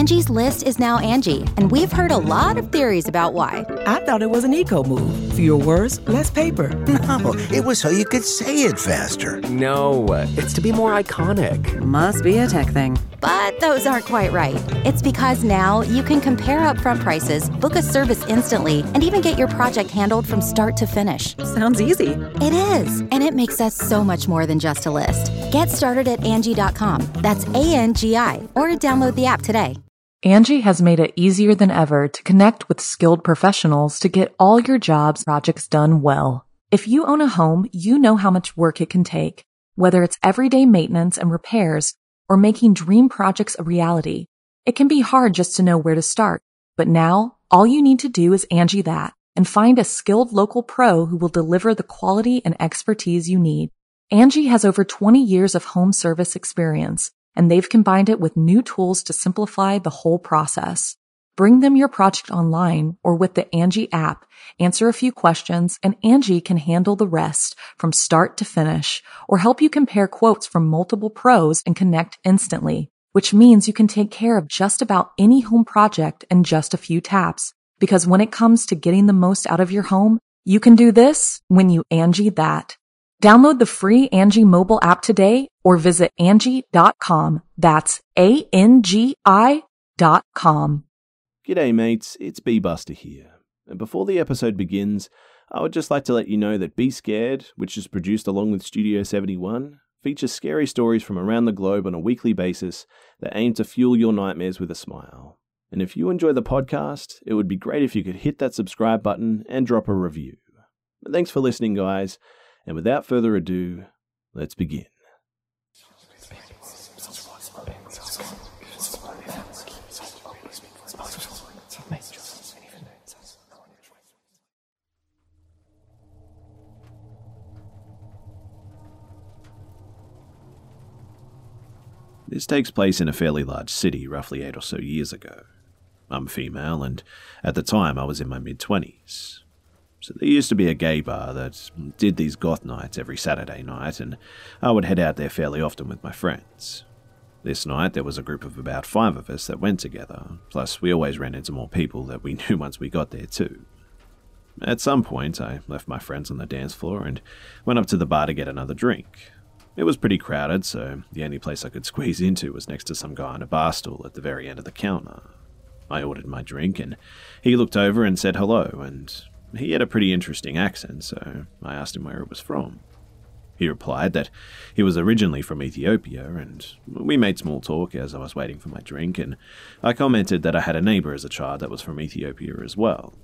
Angie's List is now Angie, and we've heard a lot of theories about why. I thought it was an eco move. Fewer words, less paper. No, it was so you could say it faster. No, it's to be more iconic. Must be a tech thing. But those aren't quite right. It's because now you can compare upfront prices, book a service instantly, and even get your project handled from start to finish. Sounds easy. It is, and it makes us so much more than just a list. Get started at Angie.com. That's ANGI, or download the app today. Angie has made it easier than ever to connect with skilled professionals to get all your jobs projects done well. If you own a home, you know how much work it can take, whether it's everyday maintenance and repairs or making dream projects a reality. It can be hard just to know where to start, but now all you need to do is Angie that and find a skilled local pro who will deliver the quality and expertise you need. Angie has over 20 years of home service experience, and they've combined it with new tools to simplify the whole process. Bring them your project online or with the Angie app, answer a few questions, and Angie can handle the rest from start to finish or help you compare quotes from multiple pros and connect instantly, which means you can take care of just about any home project in just a few taps. Because when it comes to getting the most out of your home, you can do this when you Angie that. Download the free Angie mobile app today or visit Angie.com. That's ANGI.com. G'day mates, it's B-Buster here. And before the episode begins, I would just like to let you know that Be Scared, which is produced along with Studio 71, features scary stories from around the globe on a weekly basis that aim to fuel your nightmares with a smile. And if you enjoy the podcast, it would be great if you could hit that subscribe button and drop a review. But thanks for listening, guys. And without further ado, let's begin. This takes place in a fairly large city roughly 8 or so years ago. I'm female, and at the time I was in my mid-20s. So there used to be a gay bar that did these goth nights every Saturday night, and I would head out there fairly often with my friends. This night there was a group of about 5 of us that went together, plus we always ran into more people that we knew once we got there too. At some point I left my friends on the dance floor and went up to the bar to get another drink. It was pretty crowded, so the only place I could squeeze into was next to some guy on a bar stool at the very end of the counter. I ordered my drink and he looked over and said hello, and he had a pretty interesting accent, so I asked him where it was from. He replied that he was originally from Ethiopia, and we made small talk as I was waiting for my drink, and I commented that I had a neighbor as a child that was from Ethiopia as well.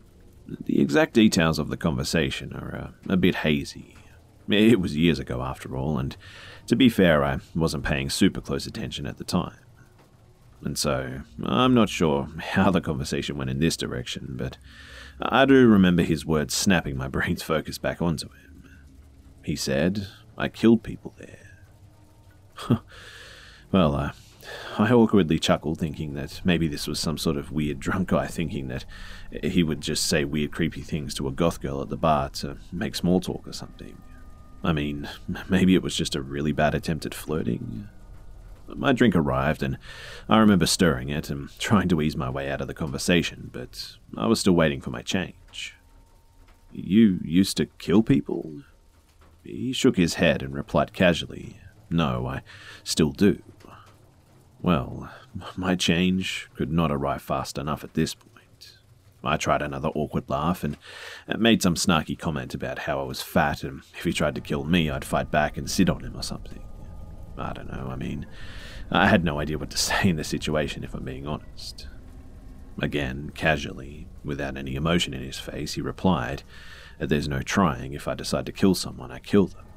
The exact details of the conversation are a bit hazy. It was years ago after all, and to be fair, I wasn't paying super close attention at the time. And so, I'm not sure how the conversation went in this direction, but I do remember his words snapping my brain's focus back onto him. He said, I killed people there. Well, I awkwardly chuckled, thinking that maybe this was some sort of weird drunk guy thinking that he would just say weird creepy things to a goth girl at the bar to make small talk or something. I mean, maybe it was just a really bad attempt at flirting. My drink arrived, and I remember stirring it and trying to ease my way out of the conversation, but I was still waiting for my change. You used to kill people? He shook his head and replied casually, No, I still do. Well, my change could not arrive fast enough at this point. I tried another awkward laugh and made some snarky comment about how I was fat, and if he tried to kill me, I'd fight back and sit on him or something. I don't know, I mean, I had no idea what to say in this situation, if I'm being honest. Again, casually, without any emotion in his face, he replied, There's no trying. If I decide to kill someone, I kill them.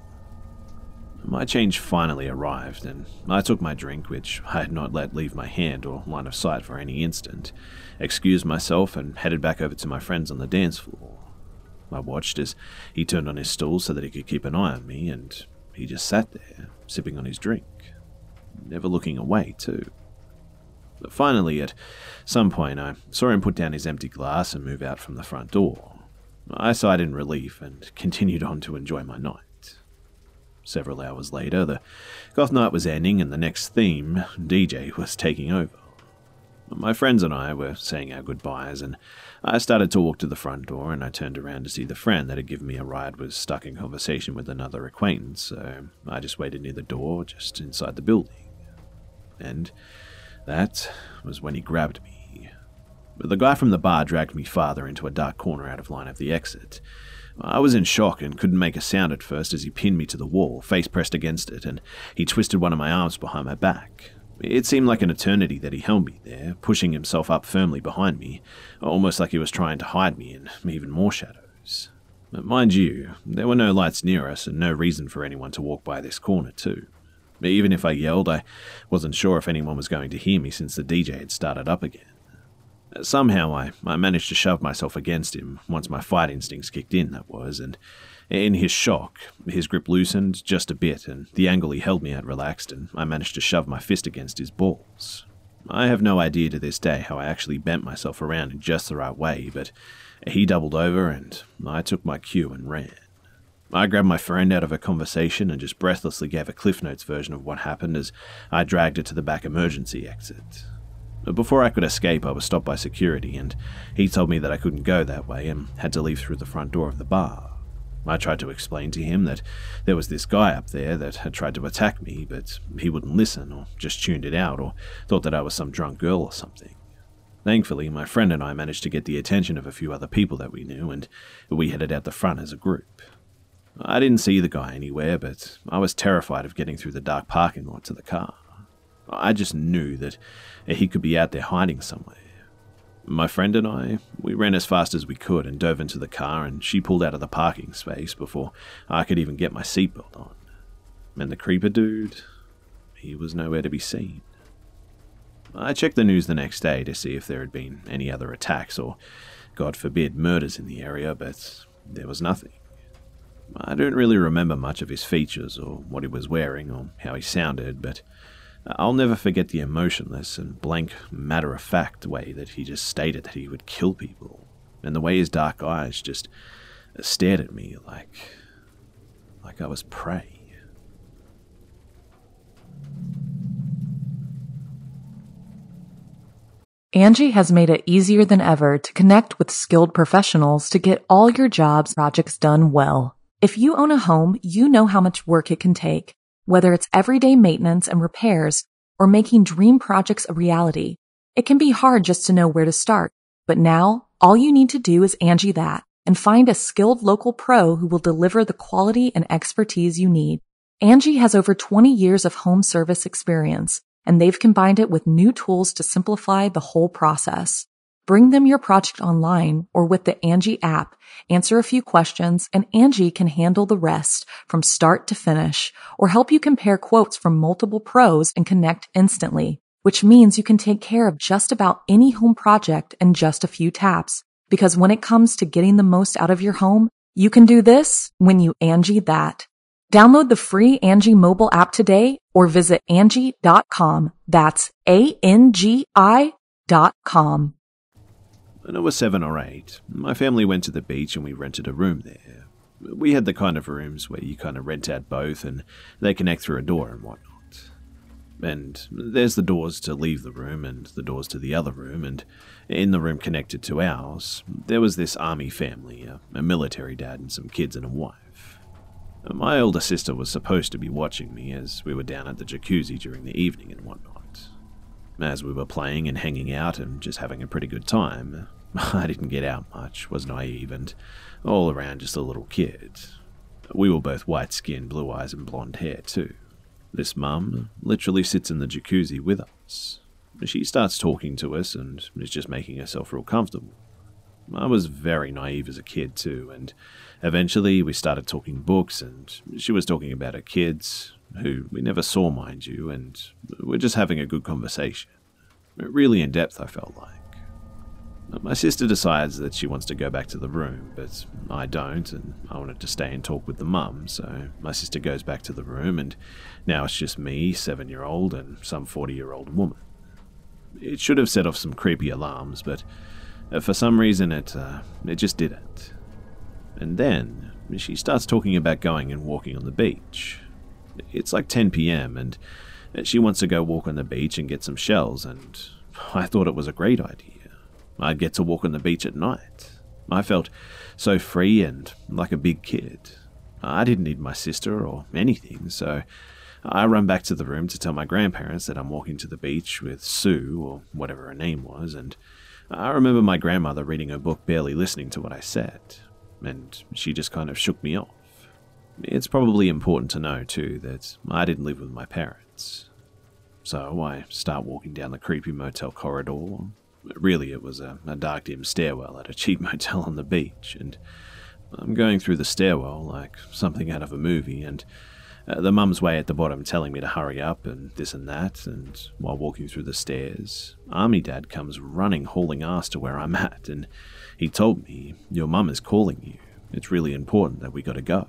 My change finally arrived, and I took my drink, which I had not let leave my hand or line of sight for any instant, excused myself, and headed back over to my friends on the dance floor. I watched as he turned on his stool so that he could keep an eye on me, and he just sat there, sipping on his drink, never looking away, too. But finally, at some point, I saw him put down his empty glass and move out from the front door. I sighed in relief and continued on to enjoy my night. Several hours later, the goth night was ending and the next theme, DJ, was taking over. My friends and I were saying our goodbyes, and I started to walk to the front door, and I turned around to see the friend that had given me a ride was stuck in conversation with another acquaintance, so I just waited near the door, just inside the building. And that was when he grabbed me. The guy from the bar dragged me farther into a dark corner out of line of the exit. I was in shock and couldn't make a sound at first as he pinned me to the wall, face pressed against it, and he twisted one of my arms behind my back. It seemed like an eternity that he held me there, pushing himself up firmly behind me, almost like he was trying to hide me in even more shadows. But mind you, there were no lights near us and no reason for anyone to walk by this corner too. Even if I yelled, I wasn't sure if anyone was going to hear me since the DJ had started up again. Somehow I managed to shove myself against him, once my fight instincts kicked in, that was, and in his shock, his grip loosened just a bit, and the angle he held me at relaxed, and I managed to shove my fist against his balls. I have no idea to this day how I actually bent myself around in just the right way, but he doubled over, and I took my cue and ran. I grabbed my friend out of a conversation and just breathlessly gave a Cliff Notes version of what happened as I dragged her to the back emergency exit. Before I could escape, I was stopped by security, and he told me that I couldn't go that way and had to leave through the front door of the bar. I tried to explain to him that there was this guy up there that had tried to attack me, but he wouldn't listen, or just tuned it out, or thought that I was some drunk girl or something. Thankfully, my friend and I managed to get the attention of a few other people that we knew, and we headed out the front as a group. I didn't see the guy anywhere, but I was terrified of getting through the dark parking lot to the car. I just knew that he could be out there hiding somewhere. My friend and I, we ran as fast as we could and dove into the car, and she pulled out of the parking space before I could even get my seatbelt on. And the creeper dude, he was nowhere to be seen. I checked the news the next day to see if there had been any other attacks or, God forbid, murders in the area, but there was nothing. I don't really remember much of his features or what he was wearing or how he sounded, but I'll never forget the emotionless and blank, matter-of-fact way that he just stated that he would kill people, and the way his dark eyes just stared at me like I was prey. Angie has made it easier than ever to connect with skilled professionals to get all your jobs projects done well. If you own a home, you know how much work it can take, whether it's everyday maintenance and repairs or making dream projects a reality. It can be hard just to know where to start, but now all you need to do is Angie that and find a skilled local pro who will deliver the quality and expertise you need. Angie has over 20 years of home service experience, and they've combined it with new tools to simplify the whole process. Bring them your project online or with the Angie app, answer a few questions, and Angie can handle the rest from start to finish, or help you compare quotes from multiple pros and connect instantly, which means you can take care of just about any home project in just a few taps. Because when it comes to getting the most out of your home, you can do this when you Angie that. Download the free Angie mobile app today or visit Angie.com. That's ANGI.com. When I was 7 or 8, my family went to the beach and we rented a room there. We had the kind of rooms where you kind of rent out both and they connect through a door and whatnot. And there's the doors to leave the room and the doors to the other room, and in the room connected to ours, there was this army family, a military dad and some kids and a wife. My older sister was supposed to be watching me as we were down at the jacuzzi during the evening and whatnot. As we were playing and hanging out and just having a pretty good time, I didn't get out much, was naive, and all around just a little kid. We were both white-skinned, blue eyes and blonde hair too. This mum literally sits in the jacuzzi with us. She starts talking to us and is just making herself real comfortable. I was very naive as a kid too, and eventually we started talking books, and she was talking about her kids, who we never saw, mind you, and we're just having a good conversation. Really in depth, I felt like. My sister decides that she wants to go back to the room, but I don't, and I wanted to stay and talk with the mum, so my sister goes back to the room, and now it's just me, 7-year-old, and some 40-year-old woman. It should have set off some creepy alarms, but for some reason it just didn't. And then she starts talking about going and walking on the beach. It's like 10 p.m. and she wants to go walk on the beach and get some shells, and I thought it was a great idea. I'd get to walk on the beach at night. I felt so free and like a big kid. I didn't need my sister or anything, so I run back to the room to tell my grandparents that I'm walking to the beach with Sue, or whatever her name was, and I remember my grandmother reading her book, barely listening to what I said, and she just kind of shook me off. It's probably important to know, too, that I didn't live with my parents. So I start walking down the creepy motel corridor. Really, it was a dark, dim stairwell at a cheap motel on the beach, and I'm going through the stairwell like something out of a movie, and the mum's way at the bottom telling me to hurry up and this and that, and while walking through the stairs, Army Dad comes running, hauling ass to where I'm at, and he told me, "Your mum is calling you. It's really important that we gotta go."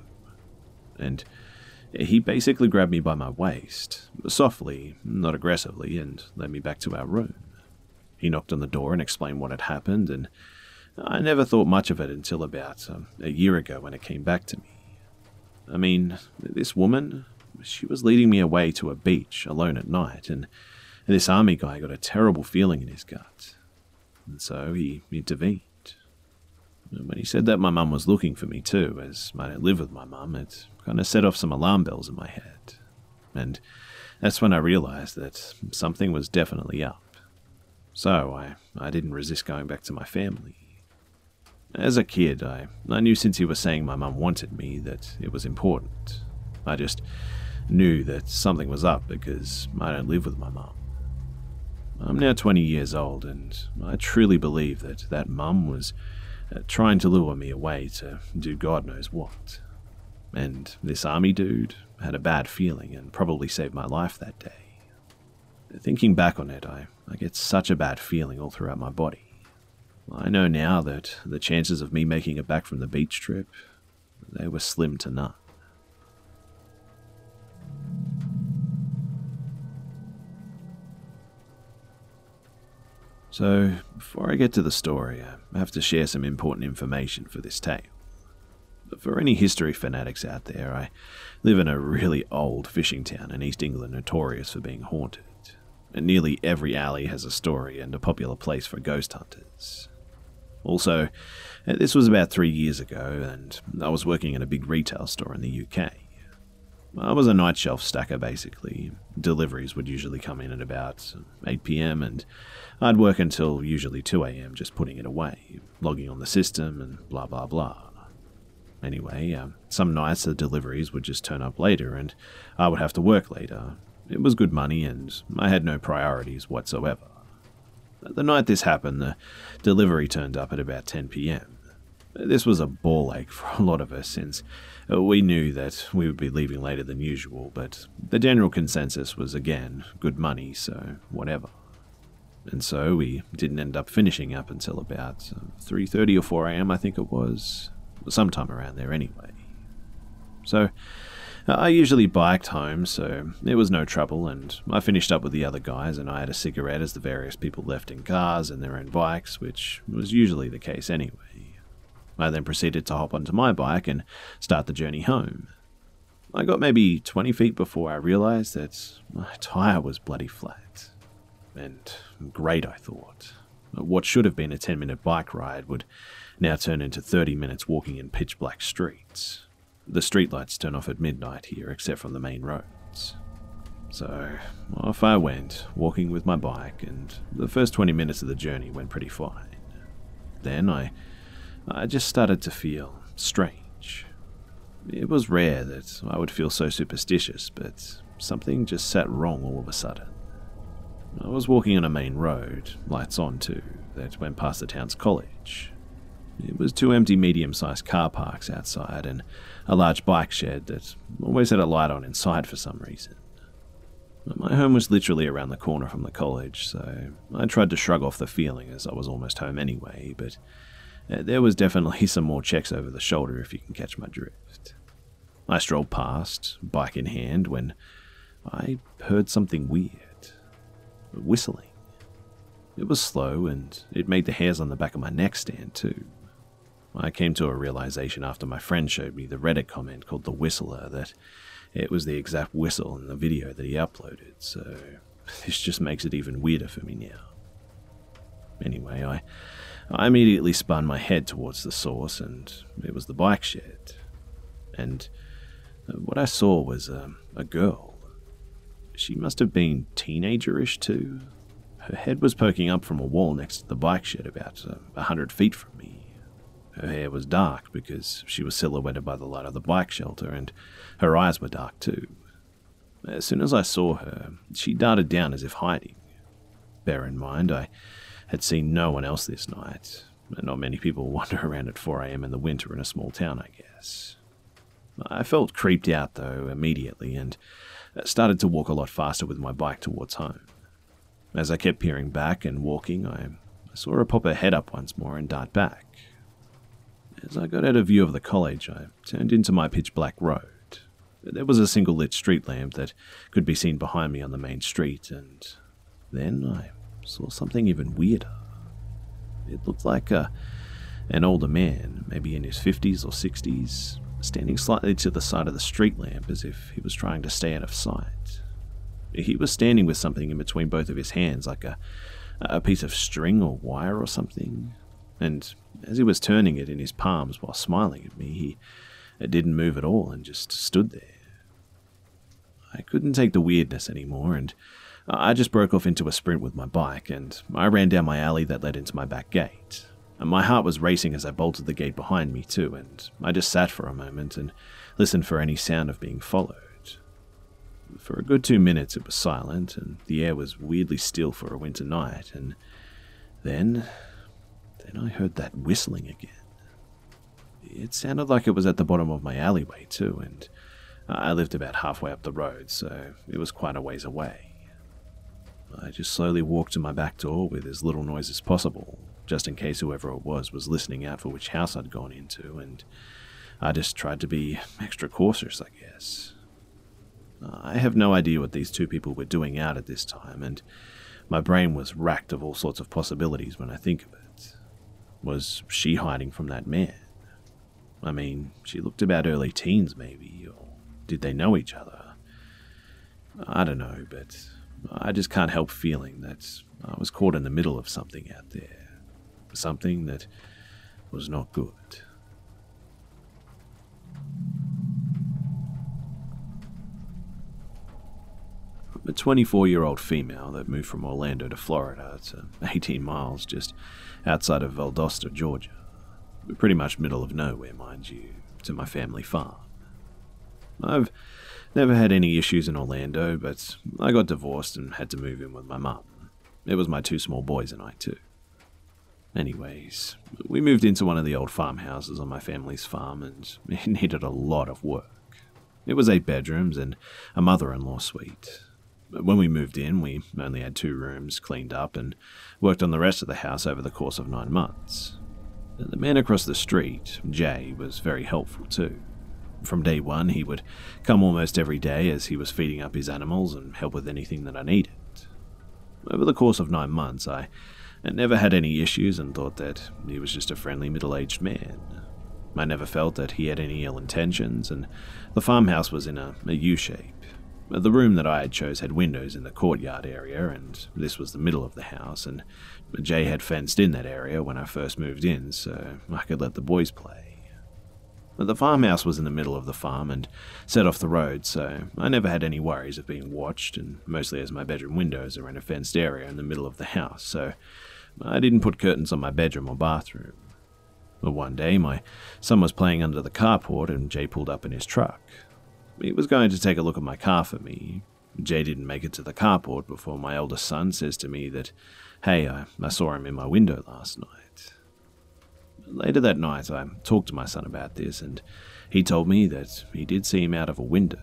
And he basically grabbed me by my waist, softly, not aggressively, and led me back to our room. He knocked on the door and explained what had happened, and I never thought much of it until about a year ago when it came back to me. I mean, this woman, she was leading me away to a beach alone at night, and this army guy got a terrible feeling in his gut. And so he intervened. When he said that my mum was looking for me too, as I don't live with my mum, it kind of set off some alarm bells in my head. And that's when I realized that something was definitely up. So I didn't resist going back to my family. As a kid, I knew since he was saying my mum wanted me that it was important. I just knew that something was up because I don't live with my mum. I'm now 20 years old, and I truly believe that mum was trying to lure me away to do God knows what. And this army dude had a bad feeling and probably saved my life that day. Thinking back on it, I get such a bad feeling all throughout my body. I know now that the chances of me making it back from the beach trip, they were slim to none. So, before I get to the story, I have to share some important information for this tale. For any history fanatics out there, I live in a really old fishing town in East England notorious for being haunted. And nearly every alley has a story and a popular place for ghost hunters. Also, this was about 3 years ago, and I was working in a big retail store in the UK. I was a night shelf stacker, basically. Deliveries would usually come in at about 8 PM, and I'd work until usually 2 AM just putting it away, logging on the system, and blah blah blah. Anyway, some nights the deliveries would just turn up later, and I would have to work later. It was good money, and I had no priorities whatsoever. The night this happened, the delivery turned up at about 10 PM. This was a ball ache for a lot of us, since we knew that we would be leaving later than usual, but the general consensus was, again, good money, so whatever. And so we didn't end up finishing up until about 3:30 or 4 AM, I think it was. Sometime around there anyway. So I usually biked home, so it was no trouble, and I finished up with the other guys, and I had a cigarette as the various people left in cars and their own bikes, which was usually the case anyway. I then proceeded to hop onto my bike and start the journey home. I got maybe 20 feet before I realized that my tire was bloody flat. And great, I thought. What should have been a 10-minute bike ride would now turn into 30 minutes walking in pitch-black streets. The streetlights turn off at midnight here, except from the main roads. So off I went, walking with my bike, and the first 20 minutes of the journey went pretty fine. Then I just started to feel strange. It was rare that I would feel so superstitious, but something just sat wrong all of a sudden. I was walking on a main road, lights on too, that went past the town's college. It was 2 empty medium-sized car parks outside and a large bike shed that always had a light on inside for some reason. My home was literally around the corner from the college, so I tried to shrug off the feeling as I was almost home anyway, but there was definitely some more checks over the shoulder if you can catch my drift. I strolled past, bike in hand, when I heard something weird. Whistling. It was slow, and it made the hairs on the back of my neck stand too. I came to a realization after my friend showed me the Reddit comment called The Whistler that it was the exact whistle in the video that he uploaded, so this just makes it even weirder for me now. Anyway, I immediately spun my head towards the source, and it was the bike shed. And what I saw was a girl. She must have been teenager-ish too. Her head was poking up from a wall next to the bike shed about 100 feet from me. Her hair was dark because she was silhouetted by the light of the bike shelter, and her eyes were dark too. As soon as I saw her, she darted down as if hiding. Bear in mind, I had seen no one else this night, and not many people wander around at 4 a.m. in the winter in a small town, I guess. I felt creeped out, though, immediately, and started to walk a lot faster with my bike towards home. As I kept peering back and walking, I saw her pop her head up once more and dart back. As I got out of view of the college, I turned into my pitch-black road. There was a single lit street lamp that could be seen behind me on the main street, and then I saw something even weirder. It looked like an older man, maybe in his 50s or 60s, standing slightly to the side of the street lamp as if he was trying to stay out of sight. He was standing with something in between both of his hands, like a piece of string or wire or something, and as he was turning it in his palms while smiling at me, he didn't move at all and just stood there. I couldn't take the weirdness anymore, and I just broke off into a sprint with my bike, and I ran down my alley that led into my back gate. And my heart was racing as I bolted the gate behind me too, and I just sat for a moment and listened for any sound of being followed. For a good 2 minutes it was silent, and the air was weirdly still for a winter night, and then I heard that whistling again. It sounded like it was at the bottom of my alleyway too, and I lived about halfway up the road, so it was quite a ways away. I just slowly walked to my back door with as little noise as possible, just in case whoever it was listening out for which house I'd gone into, and I just tried to be extra cautious, I guess. I have no idea what these two people were doing out at this time, and my brain was racked of all sorts of possibilities when I think of it. Was she hiding from that man? I mean, she looked about early teens maybe, or did they know each other? I don't know, but I just can't help feeling that I was caught in the middle of something out there. Something that was not good. I'm a 24-year-old female that moved from Orlando to Florida. It's 18 miles just outside of Valdosta, Georgia. Pretty much middle of nowhere, mind you, to my family farm. I've never had any issues in Orlando, but I got divorced and had to move in with my mum. It was my 2 small boys and I too. Anyways, we moved into one of the old farmhouses on my family's farm, and it needed a lot of work. It was 8 bedrooms and a mother-in-law suite. When we moved in, we only had 2 rooms cleaned up and worked on the rest of the house over the course of 9 months. The man across the street, Jay, was very helpful too. From day one, he would come almost every day as he was feeding up his animals and help with anything that I needed. Over the course of 9 months, I never had any issues and thought that he was just a friendly middle-aged man. I never felt that he had any ill intentions, and the farmhouse was in a U-shape. The room that I had chose had windows in the courtyard area, and this was the middle of the house, and Jay had fenced in that area when I first moved in, so I could let the boys play. The farmhouse was in the middle of the farm and set off the road, so I never had any worries of being watched, and mostly as my bedroom windows are in a fenced area in the middle of the house, so I didn't put curtains on my bedroom or bathroom. But one day, my son was playing under the carport and Jay pulled up in his truck. He was going to take a look at my car for me. Jay didn't make it to the carport before my eldest son says to me that, hey, I saw him in my window last night. Later that night, I talked to my son about this, and he told me that he did see him out of a window.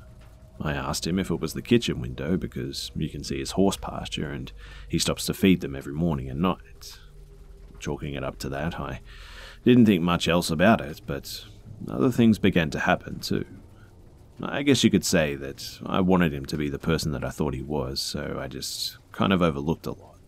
I asked him if it was the kitchen window because you can see his horse pasture and he stops to feed them every morning and night. Chalking it up to that, I didn't think much else about it, but other things began to happen too. I guess you could say that I wanted him to be the person that I thought he was, so I just kind of overlooked a lot.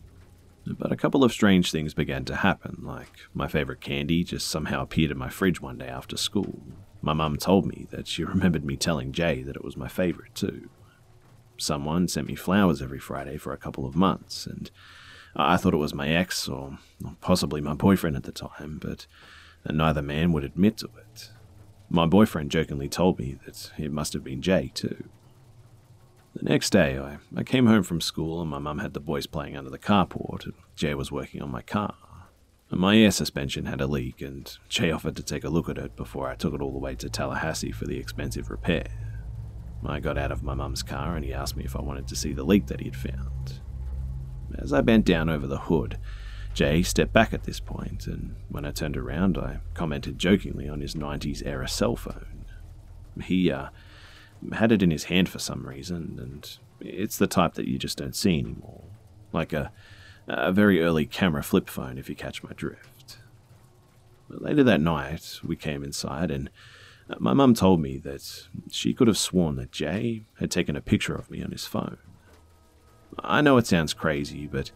But a couple of strange things began to happen, like my favorite candy just somehow appeared in my fridge one day after school. My mum told me that she remembered me telling Jay that it was my favorite too. Someone sent me flowers every Friday for a couple of months, and I thought it was my ex, or possibly my boyfriend at the time, but neither man would admit to it. My boyfriend jokingly told me that it must have been Jay, too. The next day, I came home from school and my mum had the boys playing under the carport, and Jay was working on my car. My air suspension had a leak, and Jay offered to take a look at it before I took it all the way to Tallahassee for the expensive repair. I got out of my mum's car and he asked me if I wanted to see the leak that he'd found. As I bent down over the hood, Jay stepped back at this point, and when I turned around, I commented jokingly on his 90s era cell phone. He had it in his hand for some reason, and it's the type that you just don't see anymore. Like a very early camera flip phone, if you catch my drift. But later that night, we came inside, and my mum told me that she could have sworn that Jay had taken a picture of me on his phone. I know it sounds crazy, but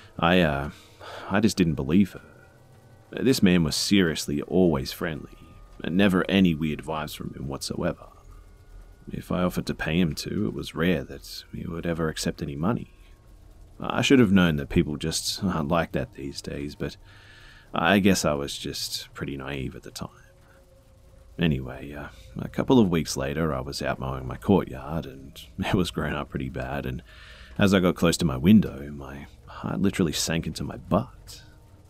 I just didn't believe her. This man was seriously always friendly, and never any weird vibes from him whatsoever. If I offered to pay him to, it was rare that he would ever accept any money. I should have known that people just aren't like that these days, but I guess I was just pretty naive at the time. Anyway, a couple of weeks later, I was out mowing my courtyard, and it was grown up pretty bad, and as I got close to my window, my heart literally sank into my butt.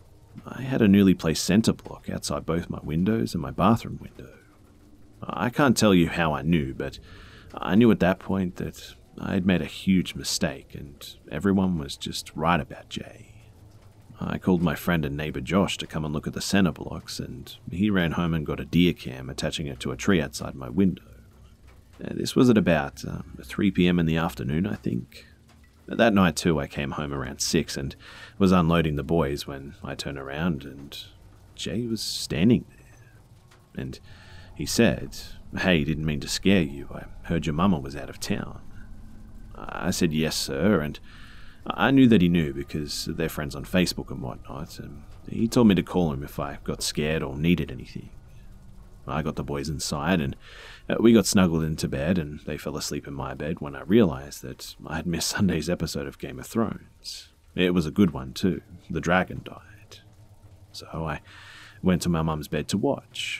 I had a newly placed center block outside both my windows and my bathroom window. I can't tell you how I knew, but I knew at that point that I had made a huge mistake, and everyone was just right about Jay. I called my friend and neighbor Josh to come and look at the center blocks, and he ran home and got a deer cam, attaching it to a tree outside my window. This was at about 3 p.m. in the afternoon, I think. That night too, I came home around 6 and was unloading the boys when I turned around and Jay was standing there. And he said, "Hey, didn't mean to scare you. I heard your mama was out of town." I said, "Yes, sir," and I knew that he knew because they're friends on Facebook and whatnot, and he told me to call him if I got scared or needed anything. I got the boys inside, and we got snuggled into bed, and they fell asleep in my bed when I realized that I had missed Sunday's episode of Game of Thrones. It was a good one, too. The dragon died. So I went to my mum's bed to watch.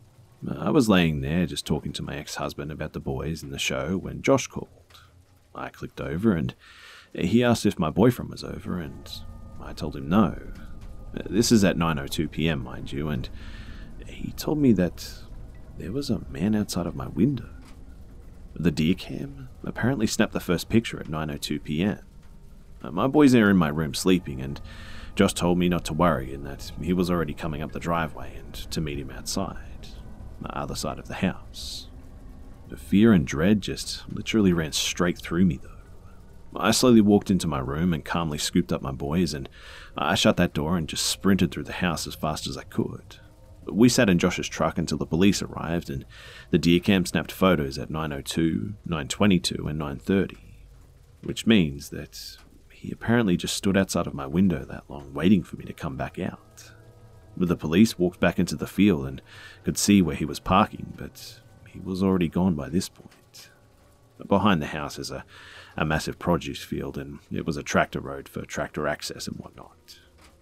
I was laying there just talking to my ex-husband about the boys and the show when Josh called. I clicked over, and he asked if my boyfriend was over, and I told him no. This is at 9:02 p.m., mind you, and he told me that there was a man outside of my window. The deer cam apparently snapped the first picture at 9:02 p.m. My boys are in my room sleeping, and Josh told me not to worry and that he was already coming up the driveway and to meet him outside, the other side of the house. The fear and dread just literally ran straight through me, though. I slowly walked into my room and calmly scooped up my boys, and I shut that door and just sprinted through the house as fast as I could. We sat in Josh's truck until the police arrived, and the deer cam snapped photos at 9:02, 9:22, and 9:30, which means that he apparently just stood outside of my window that long, waiting for me to come back out. The police walked back into the field and could see where he was parking, but he was already gone by this point. Behind the house is a massive produce field, and it was a tractor road for tractor access and whatnot.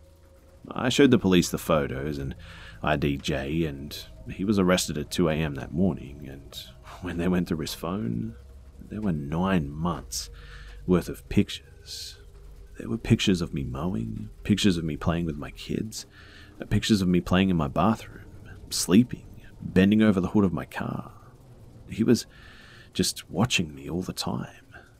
I showed the police the photos and ID'd Jay, and he was arrested at 2 a.m. that morning, and when they went through his phone, there were 9 months worth of pictures. There were pictures of me mowing, pictures of me playing with my kids, pictures of me playing in my bathroom, sleeping, bending over the hood of my car. He was just watching me all the time.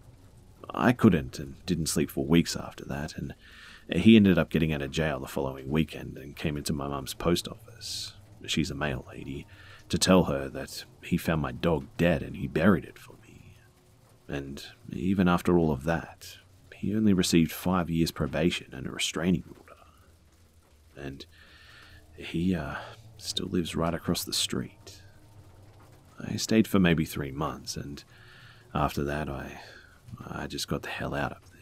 I couldn't and didn't sleep for weeks after that, and he ended up getting out of jail the following weekend and came into my mum's post office. She's a mail lady, to tell her that he found my dog dead and he buried it for me. And even after all of that, he only received 5 years probation and a restraining order. And he still lives right across the street. I stayed for maybe 3 months, and after that I just got the hell out of there.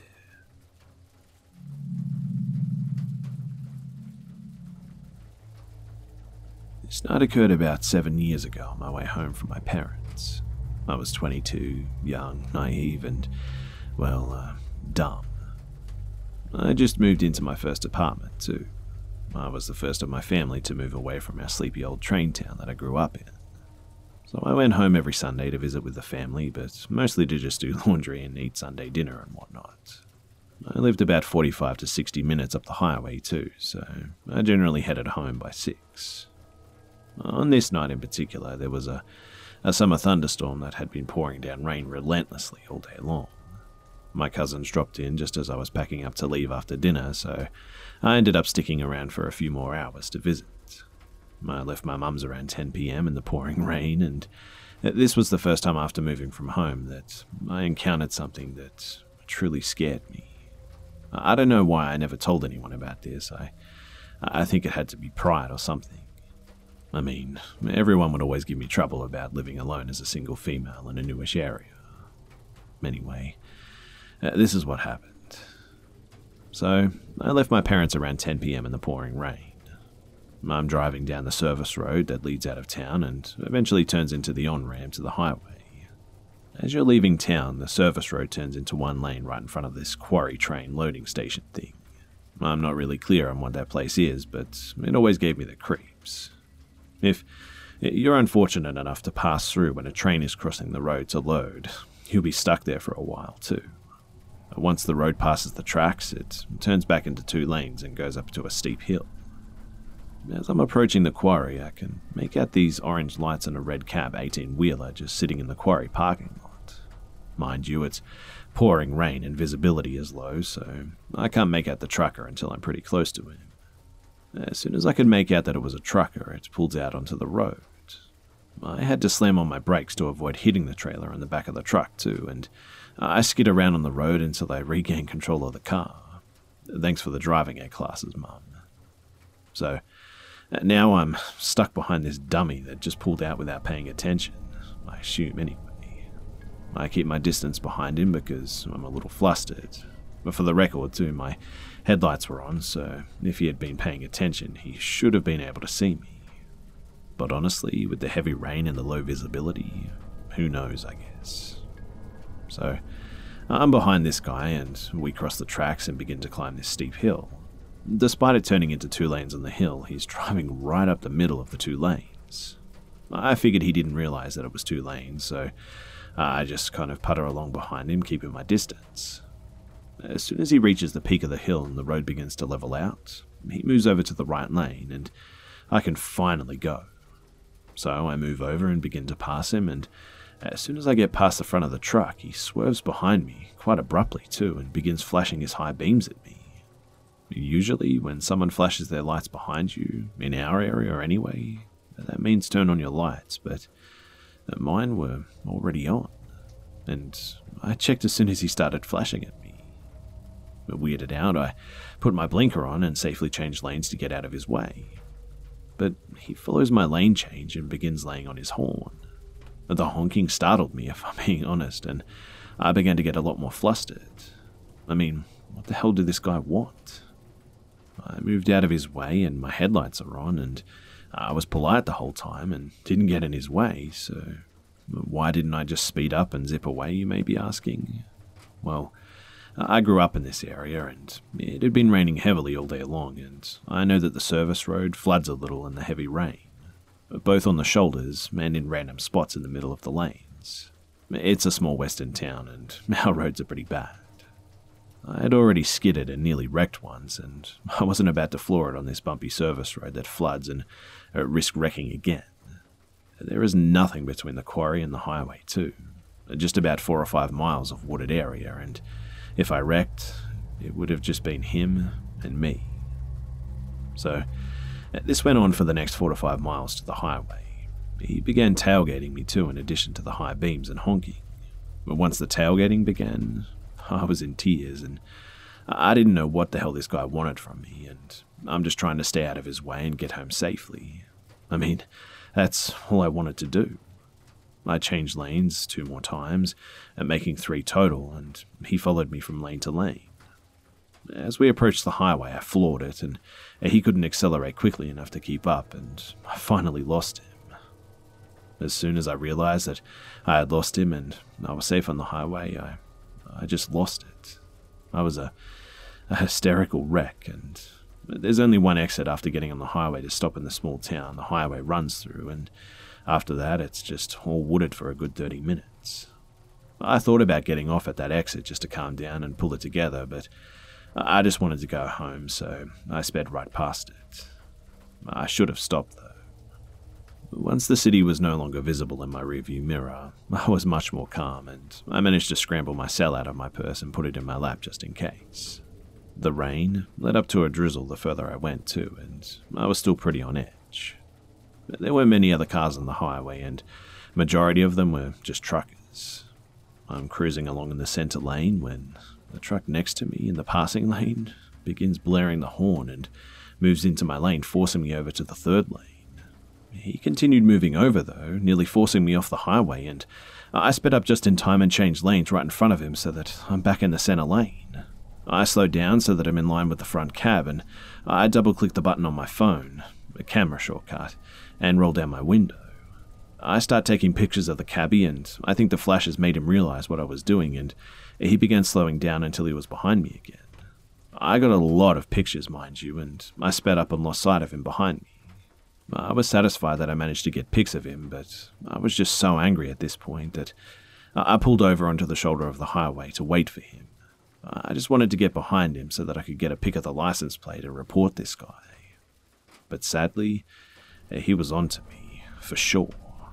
This night occurred about 7 years ago on my way home from my parents. I was 22, young, naive, and, well, dumb. I just moved into my first apartment, too. I was the first of my family to move away from our sleepy old train town that I grew up in. So I went home every Sunday to visit with the family, but mostly to just do laundry and eat Sunday dinner and whatnot. I lived about 45 to 60 minutes up the highway too, so I generally headed home by 6. On this night in particular, there was a summer thunderstorm that had been pouring down rain relentlessly all day long. My cousins dropped in just as I was packing up to leave after dinner, so I ended up sticking around for a few more hours to visit. I left my mum's around 10 p.m. in the pouring rain, and this was the first time after moving from home that I encountered something that truly scared me. I don't know why I never told anyone about this. I think it had to be pride or something. I mean, everyone would always give me trouble about living alone as a single female in a newish area. Anyway, this is what happened. So, I left my parents around 10 p.m. in the pouring rain. I'm driving down the service road that leads out of town and eventually turns into the on-ramp to the highway. As you're leaving town, the service road turns into one lane right in front of this quarry train loading station thing. I'm not really clear on what that place is, but it always gave me the creeps. If you're unfortunate enough to pass through when a train is crossing the road to load, you'll be stuck there for a while too. Once the road passes the tracks, it turns back into 2 lanes and goes up to a steep hill. As I'm approaching the quarry, I can make out these orange lights and a red cab 18-wheeler just sitting in the quarry parking lot. Mind you, it's pouring rain and visibility is low, so I can't make out the trucker until I'm pretty close to him. As soon as I could make out that it was a trucker, it pulled out onto the road. I had to slam on my brakes to avoid hitting the trailer on the back of the truck too, and I skid around on the road until I regained control of the car. Thanks for the driving ed classes, Mum. So, now I'm stuck behind this dummy that just pulled out without paying attention, I assume anyway. I keep my distance behind him because I'm a little flustered. But for the record too, my headlights were on, so if he had been paying attention, he should have been able to see me. But honestly, with the heavy rain and the low visibility, who knows, I guess. So, I'm behind this guy and we cross the tracks and begin to climb this steep hill. Despite it turning into 2 lanes on the hill, he's driving right up the middle of the 2 lanes. I figured he didn't realize that it was 2 lanes, so I just kind of putter along behind him, keeping my distance. As soon as he reaches the peak of the hill and the road begins to level out, he moves over to the right lane and I can finally go. So I move over and begin to pass him, and as soon as I get past the front of the truck, he swerves behind me, quite abruptly too, and begins flashing his high beams at me. Usually, when someone flashes their lights behind you, in our area anyway, that means turn on your lights, but mine were already on, and I checked as soon as he started flashing at me. Weirded out, I put my blinker on and safely changed lanes to get out of his way. But he follows my lane change and begins laying on his horn. The honking startled me, if I'm being honest, and I began to get a lot more flustered. I mean, what the hell did this guy want? I moved out of his way and my headlights are on, and I was polite the whole time and didn't get in his way, so why didn't I just speed up and zip away, you may be asking? Well, I grew up in this area and it had been raining heavily all day long, and I know that the service road floods a little in the heavy rain, both on the shoulders and in random spots in the middle of the lanes. It's a small western town and our roads are pretty bad. I had already skidded and nearly wrecked once, and I wasn't about to floor it on this bumpy service road that floods and risk wrecking again. There is nothing between the quarry and the highway too, just about 4 or 5 miles of wooded area, and if I wrecked, it would have just been him and me. So, this went on for the next 4 to 5 miles to the highway. He began tailgating me too, in addition to the high beams and honking. But once the tailgating began, I was in tears, and I didn't know what the hell this guy wanted from me, and I'm just trying to stay out of his way and get home safely. I mean, that's all I wanted to do. I changed lanes 2 more times, making 3 total, and he followed me from lane to lane. As we approached the highway, I floored it, and he couldn't accelerate quickly enough to keep up, and I finally lost him. As soon as I realized that I had lost him and I was safe on the highway, I just lost it. I was a a hysterical wreck, and there's only one exit after getting on the highway to stop in the small town the highway runs through, and after that it's just all wooded for a good 30 minutes. I thought about getting off at that exit just to calm down and pull it together, but I just wanted to go home, so I sped right past it. I should have stopped, though. Once the city was no longer visible in my rearview mirror, I was much more calm, and I managed to scramble my cell out of my purse and put it in my lap just in case. The rain led up to a drizzle the further I went too, and I was still pretty on edge. There were many other cars on the highway, and majority of them were just truckers. I'm cruising along in the center lane when the truck next to me in the passing lane begins blaring the horn and moves into my lane, forcing me over to the third lane. He continued moving over, though, nearly forcing me off the highway, and I sped up just in time and changed lanes right in front of him so that I'm back in the center lane. I slowed down so that I'm in line with the front cab, and I double-clicked the button on my phone, a camera shortcut, and rolled down my window. I start taking pictures of the cabbie, and I think the flashes made him realize what I was doing, and he began slowing down until he was behind me again. I got a lot of pictures, mind you, and I sped up and lost sight of him behind me. I was satisfied that I managed to get pics of him, but I was just so angry at this point that I pulled over onto the shoulder of the highway to wait for him. I just wanted to get behind him so that I could get a pic of the license plate and report this guy. But sadly, he was onto me, for sure,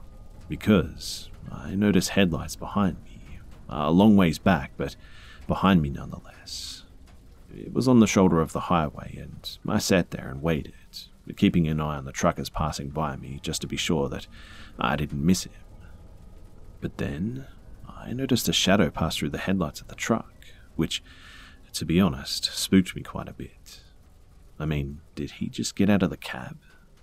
because I noticed headlights behind me, a long ways back, but behind me nonetheless. It was on the shoulder of the highway, and I sat there and waited, keeping an eye on the truckers passing by me just to be sure that I didn't miss him. But then I noticed a shadow pass through the headlights of the truck, which, to be honest, spooked me quite a bit. I mean, did he just get out of the cab?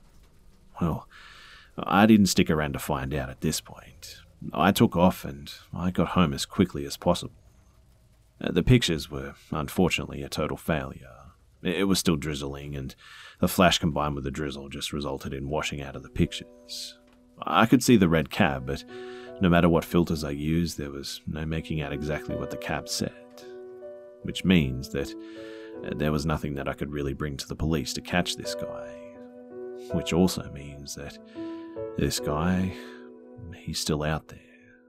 Well, I didn't stick around to find out at this point. I took off and I got home as quickly as possible. The pictures were, unfortunately, a total failure. It was still drizzling, and the flash combined with the drizzle just resulted in washing out of the pictures. I could see the red cab, but no matter what filters I used, there was no making out exactly what the cab said. Which means that there was nothing that I could really bring to the police to catch this guy. Which also means that this guy, he's still out there.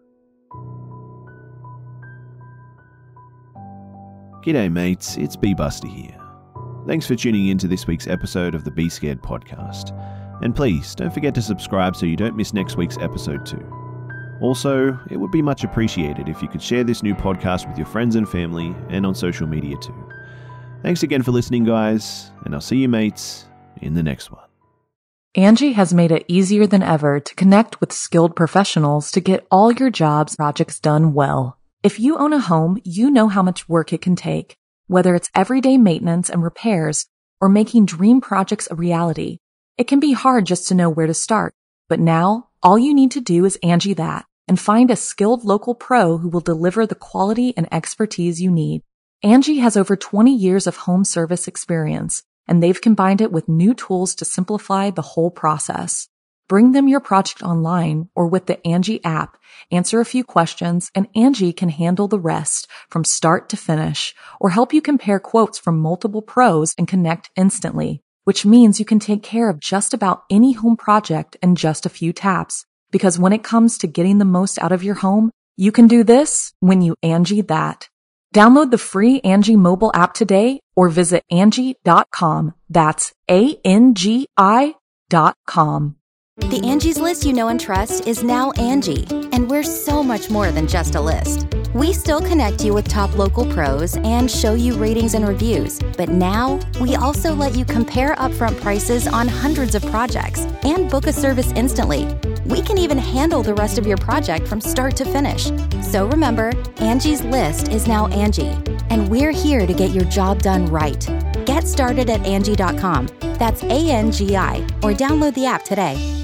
G'day mates, it's B-Buster here. Thanks for tuning in to this week's episode of the Be Scared podcast. And please, don't forget to subscribe so you don't miss next week's episode too. Also, it would be much appreciated if you could share this new podcast with your friends and family and on social media too. Thanks again for listening, guys, and I'll see you mates in the next one. Angie has made it easier than ever to connect with skilled professionals to get all your jobs projects done well. If you own a home, you know how much work it can take, whether it's everyday maintenance and repairs or making dream projects a reality. It can be hard just to know where to start, but now all you need to do is Angie that and find a skilled local pro who will deliver the quality and expertise you need. Angie has over 20 years of home service experience, and they've combined it with new tools to simplify the whole process. Bring them your project online or with the Angie app, answer a few questions, and Angie can handle the rest from start to finish or help you compare quotes from multiple pros and connect instantly, which means you can take care of just about any home project in just a few taps. Because when it comes to getting the most out of your home, you can do this when you Angie that. Download the free Angie mobile app today or visit Angie.com. That's ANGI.com. The Angie's List you know and trust is now Angie, and we're so much more than just a list. We still connect you with top local pros and show you ratings and reviews, but now we also let you compare upfront prices on hundreds of projects and book a service instantly. We can even handle the rest of your project from start to finish. So remember, Angie's List is now Angie, and we're here to get your job done right. Get started at Angie.com. That's ANGI, or download the app today.